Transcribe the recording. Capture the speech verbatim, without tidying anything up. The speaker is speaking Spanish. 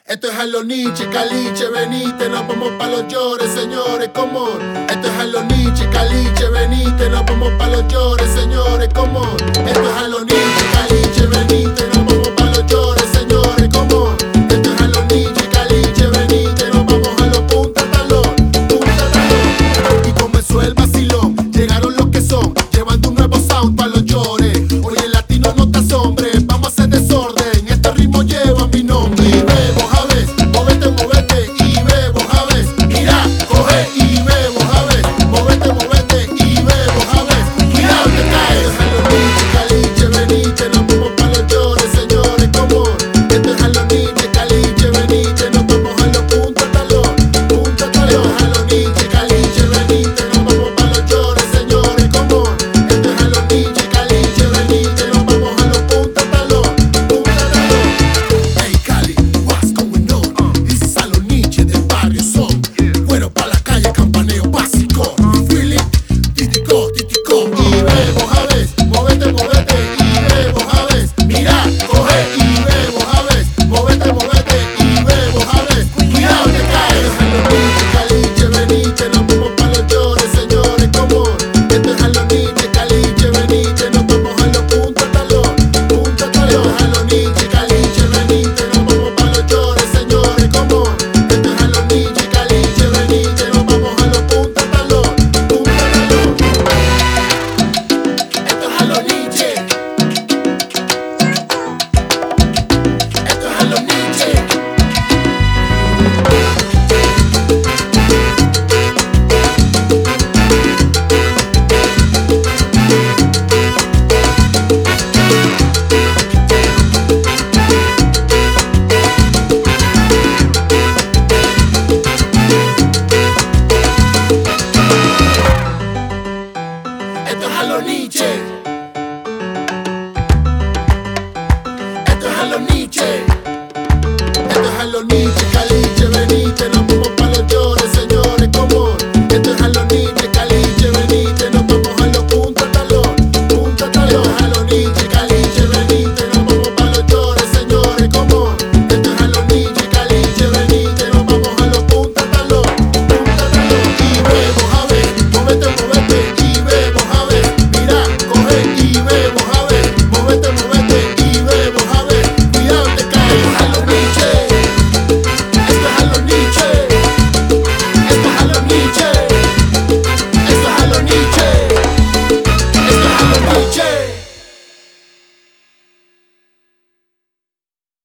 Esto es a los Nietzsche, Caliche, venite, nos vamos pa' los llores, señores, come on. Esto es a los Nietzsche, Caliche, venite, nos vamos pa' los llores, señores, come on. Esto es a los Nietzsche, Caliche, venite, nos vamos pa' los llores, señores, come on. Esto es a los Nietzsche, Caliche, venite, nos vamos a los punta talón, punta talón. Y comenzó el vacilón, llegaron los que son, llevando un nuevo sound pa' los llores. Hoy el latino no te asombre, vamos a hacer desorden, este ritmo lleva mi nombre. Esto es a los Nietzsche. Esto es a los Nietzsche. Esto es a los Nietzsche.